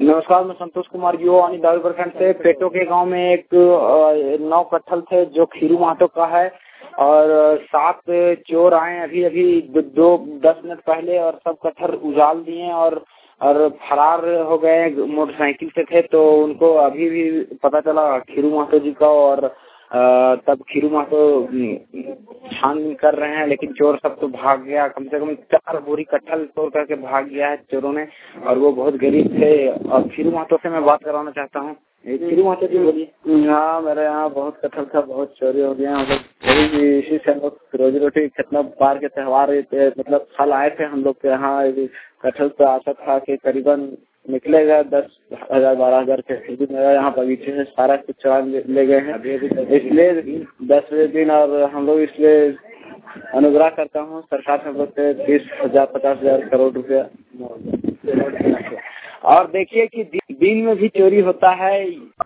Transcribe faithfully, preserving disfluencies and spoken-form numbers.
नमस्कार, मैं संतोष कुमार युवावाणी दावी प्रखंड से। पेटो के गांव में एक नौ कट्ठल थे जो खीरू महतो का है और सात चोर आए अभी अभी दो दस मिनट पहले और सब कट्ठल उजाल दिए और और फरार हो गए। मोटरसाइकिल से थे तो उनको अभी भी पता चला खीरू महतो जी का और तब खीरू महतो छानबीन कर रहे हैं, लेकिन चोर सब तो भाग गया। कम से कम चार बोरी कट्ठल तोड़ करके भाग गया है चोरों ने और वो बहुत गरीब थे। और खीरू महतो से मैं बात कराना चाहता हूँ। खीरू महतो जी बोलिए। हाँ, मेरे यहाँ बहुत कट्ठल था, बहुत चोरी हो गया। हम लोग इसी से हम लोग रोजी रोटी कितना बार के त्योहार मतलब फल आए थे हम लोग के यहाँ। कट्ठल तो आशा था कि करीबन निकलेगा दस हजार बारह हजार के, फिर भी मेरा यहाँ बगीचे से सारा कुछ चुरा ले गए हैं। इसलिए दस बजे दिन और हम लोग इसलिए अनुग्रह करता हूँ सरकार से हम लोग से बीस हजार पचास हजार करोड़ रुपया। और देखिए कि दिन में भी चोरी होता है।